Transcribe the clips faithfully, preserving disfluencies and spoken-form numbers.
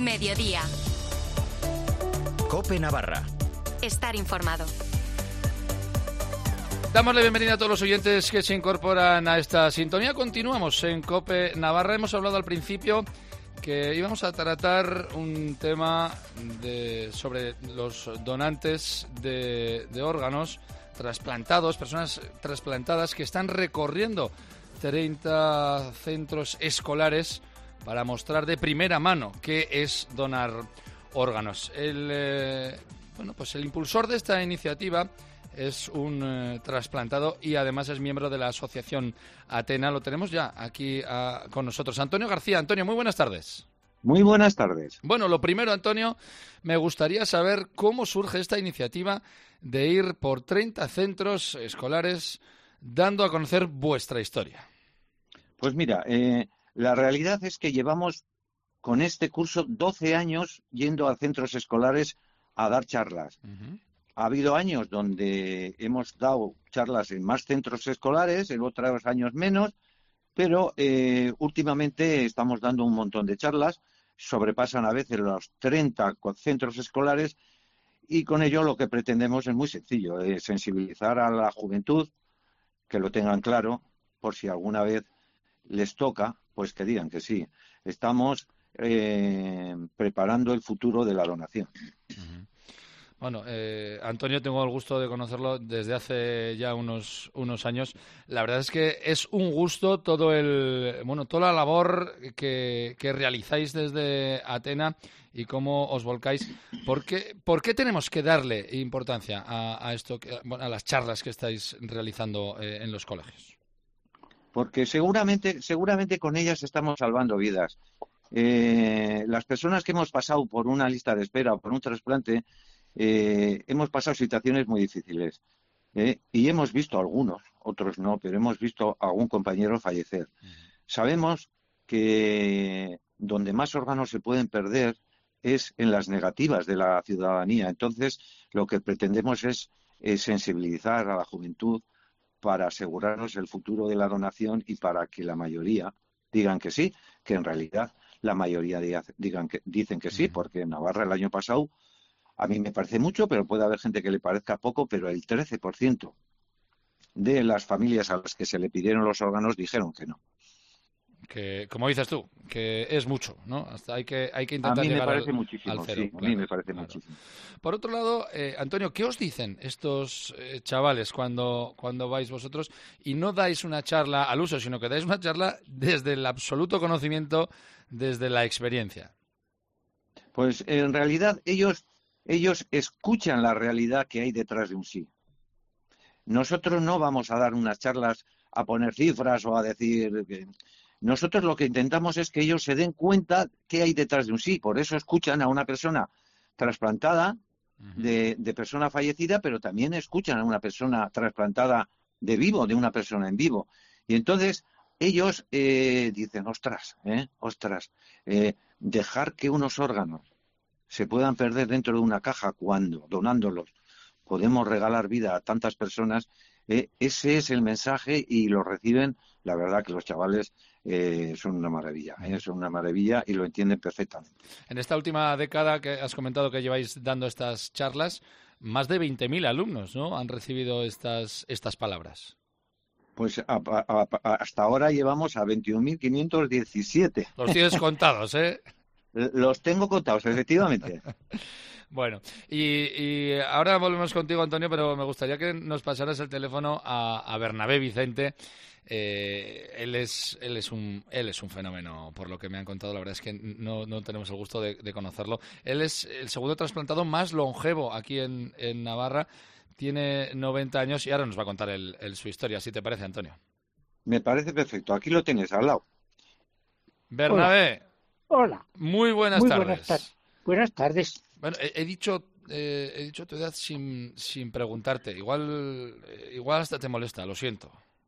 Mediodía. COPE Navarra. Estar informado. Damos la bienvenida a todos los oyentes que se incorporan a esta sintonía. Continuamos en COPE Navarra. Hemos hablado al principio que íbamos a tratar un tema de, sobre los donantes de, de órganos trasplantados, personas trasplantadas que están recorriendo treinta centros escolares para mostrar de primera mano qué es donar órganos. El, eh, bueno, pues el impulsor de esta iniciativa es un eh, trasplantado y además es miembro de la asociación Atena. Lo tenemos ya aquí a, con nosotros. Antonio García. Antonio, muy buenas tardes. Muy buenas tardes. Bueno, lo primero, Antonio, me gustaría saber cómo surge esta iniciativa de ir por treinta centros escolares dando a conocer vuestra historia. Pues mira, eh, la realidad es que llevamos con este curso doce años yendo a centros escolares a dar charlas. Uh-huh. Ha habido años donde hemos dado charlas en más centros escolares, en otros años menos, pero eh, últimamente estamos dando un montón de charlas, sobrepasan a veces los treinta centros escolares y con ello lo que pretendemos es muy sencillo, es sensibilizar a la juventud, que lo tengan claro, por si alguna vez les toca, pues que digan que sí. Estamos eh, preparando el futuro de la donación. Uh-huh. Bueno, eh, Antonio, tengo el gusto de conocerlo desde hace ya unos unos años. La verdad es que es un gusto todo el bueno toda la labor que, que realizáis desde Atena y cómo os volcáis. ¿Por qué, por qué tenemos que darle importancia a, a esto, a las charlas que estáis realizando eh, en los colegios? Porque seguramente, seguramente con ellas estamos salvando vidas. Eh, las personas que hemos pasado por una lista de espera o por un trasplante, eh, hemos pasado situaciones muy difíciles. Eh, y hemos visto algunos, otros no, pero hemos visto a algún compañero fallecer. Uh-huh. Sabemos que donde más órganos se pueden perder es en las negativas de la ciudadanía. Entonces, lo que pretendemos es, es sensibilizar a la juventud para asegurarnos el futuro de la donación y para que la mayoría digan que sí, que en realidad la mayoría digan que, dicen que sí, porque en Navarra el año pasado, a mí me parece mucho, pero puede haber gente que le parezca poco, pero el trece por ciento de las familias a las que se le pidieron los órganos dijeron que no. Que, como dices tú, que es mucho, ¿no? Hasta hay que hay que intentar llegar al cero. A mí me parece al, muchísimo, al cero, sí, claro, a mí me parece claro. muchísimo. Por otro lado, eh, Antonio, ¿qué os dicen estos eh, chavales cuando, cuando vais vosotros y no dais una charla al uso, sino que dais una charla desde el absoluto conocimiento, desde la experiencia? Pues en realidad ellos, ellos escuchan la realidad que hay detrás de un sí. Nosotros no vamos a dar unas charlas a poner cifras o a decir que... Nosotros lo que intentamos es que ellos se den cuenta qué hay detrás de un sí. Por eso escuchan a una persona trasplantada, de, de persona fallecida, pero también escuchan a una persona trasplantada de vivo, de una persona en vivo. Y entonces ellos eh, dicen, ostras, eh, ostras, eh, dejar que unos órganos se puedan perder dentro de una caja cuando, donándolos, podemos regalar vida a tantas personas. Eh, ese es el mensaje y lo reciben, la verdad que los chavales eh, son una maravilla, eh, son una maravilla y lo entienden perfectamente. En esta última década que has comentado que lleváis dando estas charlas, más de veinte mil alumnos, ¿no?, han recibido estas, estas palabras. Pues a, a, a, hasta ahora llevamos a veintiuno mil quinientos diecisiete. Los tienes contados, ¿eh? Los tengo contados, efectivamente. Bueno, y, y ahora volvemos contigo, Antonio, pero me gustaría que nos pasaras el teléfono a, a Bernabé Vicente. Eh, él es él es un él es un fenómeno, por lo que me han contado. La verdad es que no, no tenemos el gusto de, de conocerlo. Él es el segundo trasplantado más longevo aquí en, en Navarra. Tiene noventa años y ahora nos va a contar el, el, su historia. ¿Sí te parece, Antonio? Me parece perfecto. Aquí lo tienes al lado. Bernabé. Hola. Muy buenas Muy tardes. Buenas, tar buenas tardes. Bueno, he, he dicho eh, he dicho tu edad sin, sin preguntarte. Igual, eh, igual hasta te molesta, lo siento.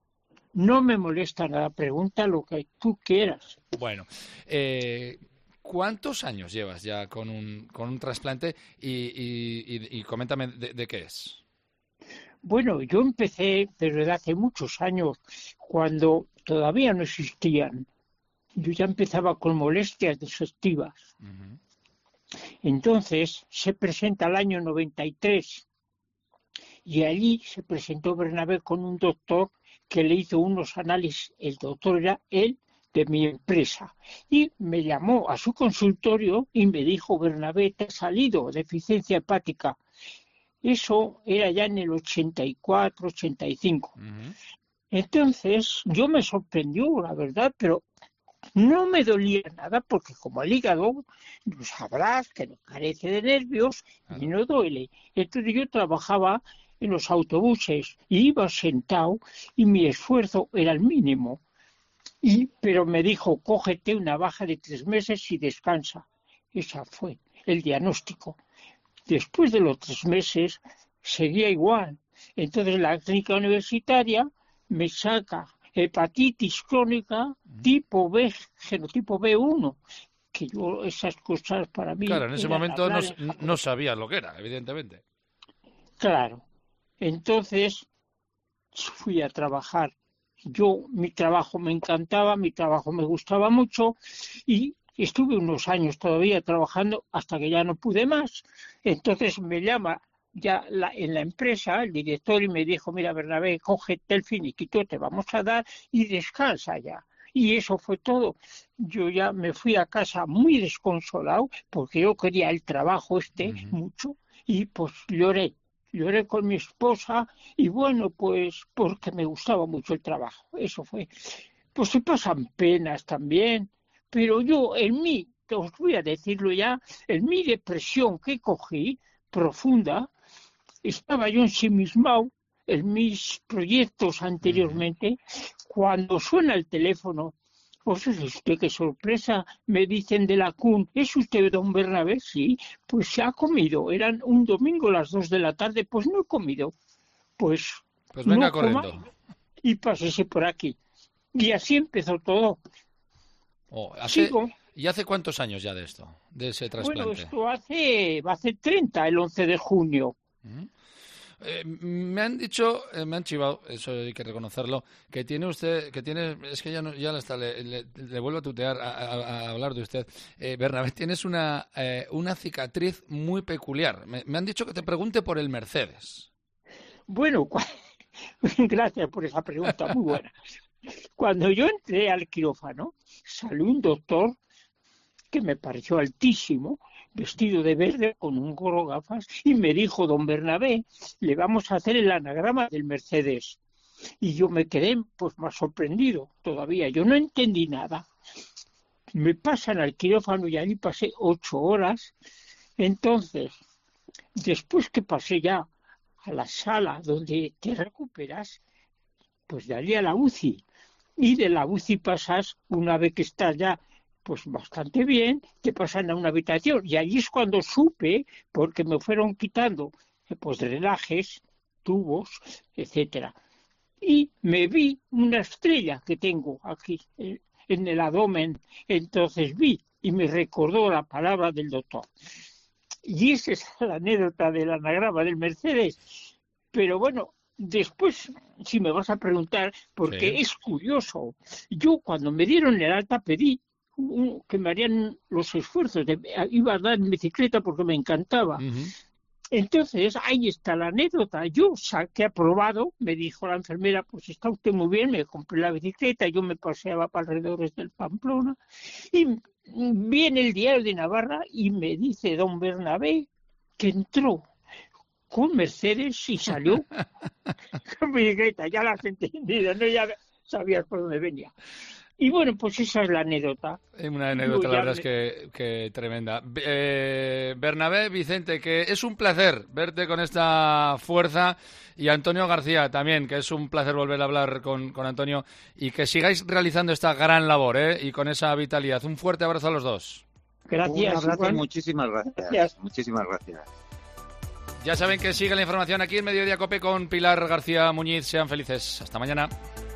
No me molesta nada, pregunta lo que tú quieras. Bueno, eh, ¿cuántos años llevas ya con un, con un trasplante? Y, y, y, y coméntame de, de qué es. Bueno, yo empecé, pero desde hace muchos años, cuando todavía no existían. Yo ya empezaba con molestias digestivas. Uh-huh. Entonces se presenta el año noventa y tres y allí se presentó Bernabé con un doctor que le hizo unos análisis, el doctor era él de mi empresa, y me llamó a su consultorio y me dijo: Bernabé, te ha salido deficiencia hepática. Eso era ya en el ochenta y cuatro, ochenta y cinco. Uh-huh. Entonces yo me sorprendió, la verdad, pero no me dolía nada porque como el hígado, sabrás que no carece de nervios y no duele. Entonces yo trabajaba en los autobuses y iba sentado y mi esfuerzo era el mínimo. Y, pero me dijo: cógete una baja de tres meses y descansa. Ese fue el diagnóstico. Después de los tres meses seguía igual. Entonces la clínica universitaria me saca hepatitis crónica tipo B, genotipo B uno, que yo esas cosas para mí... Claro, en ese momento no, no sabía lo que era, evidentemente. Claro. Entonces fui a trabajar. Yo, mi trabajo me encantaba, mi trabajo me gustaba mucho y estuve unos años todavía trabajando hasta que ya no pude más. Entonces me llama ya la, en la empresa el director y me dijo: mira, Bernabé, cógete el finiquito, te vamos a dar y descansa ya. Y eso fue todo. Yo ya me fui a casa muy desconsolado porque yo quería el trabajo este uh-huh. mucho y pues lloré. Lloré con mi esposa y bueno, pues porque me gustaba mucho el trabajo. Eso fue. Pues se pasan penas también, pero yo en mí, os voy a decirlo ya, en mi depresión que cogí, profunda, estaba yo ensimismado en mis proyectos anteriormente, cuando suena el teléfono. Pues es usted, qué sorpresa, me dicen de la C U N. ¿Es usted don Bernabé? Sí, pues se ha comido. Eran un domingo a las dos de la tarde, pues no he comido. Pues, pues venga no corriendo. Coma, y pásese por aquí. Y así empezó todo. Oh, hace, Sigo. ¿Y hace cuántos años ya de esto, de ese trasplante? Bueno, esto hace, hace treinta, el once de junio. ¿Mm? Eh, me han dicho, eh, me han chivado, eso hay que reconocerlo, que tiene usted, que tiene, es que ya no, ya hasta le, le, le vuelvo a tutear, a, a, a hablar de usted. Eh, Bernabé, tienes una, eh, una cicatriz muy peculiar. Me, me han dicho que te pregunte por el Mercedes. Bueno, gracias por esa pregunta, muy buena. Cuando yo entré al quirófano, salió un doctor que me pareció altísimo, vestido de verde, con un gorro, gafas, y me dijo: don Bernabé, le vamos a hacer el anagrama del Mercedes. Y yo me quedé pues más sorprendido todavía, yo no entendí nada. Me pasan al quirófano y allí pasé ocho horas. Entonces, después que pasé ya a la sala donde te recuperas, pues de allí a la U C I. Y de la U C I pasas, una vez que estás ya pues bastante bien, te pasan a una habitación. Y allí es cuando supe, porque me fueron quitando pues drenajes, tubos, etcétera. Y me vi una estrella que tengo aquí en el abdomen. Entonces vi y me recordó la palabra del doctor. Y esa es la anécdota del anagrama del Mercedes. Pero bueno, después, si me vas a preguntar, porque sí. Es curioso. Yo cuando me dieron el alta pedí un, que me harían los esfuerzos. De, iba a dar en bicicleta porque me encantaba. Uh-huh. Entonces, ahí está la anécdota. Yo saqué aprobado, me dijo la enfermera: pues está usted muy bien, me compré la bicicleta, yo me paseaba para alrededor del Pamplona. Y viene el Diario de Navarra y me dice don Bernabé que entró con Mercedes y salió con bicicleta. Ya la has entendido, ¿no? Ya sabías por dónde venía. Y bueno, pues esa es la anécdota. Una anécdota, la verdad me... es que, que tremenda. Eh, Bernabé, Vicente, que es un placer verte con esta fuerza, y Antonio García también, que es un placer volver a hablar con, con Antonio, y que sigáis realizando esta gran labor, ¿eh? Y con esa vitalidad. Un fuerte abrazo a los dos. Gracias. Un abrazo y muchísimas gracias. gracias. Muchísimas gracias. Ya saben que sigue la información aquí en Mediodía Cope con Pilar García Muñiz. Sean felices. Hasta mañana.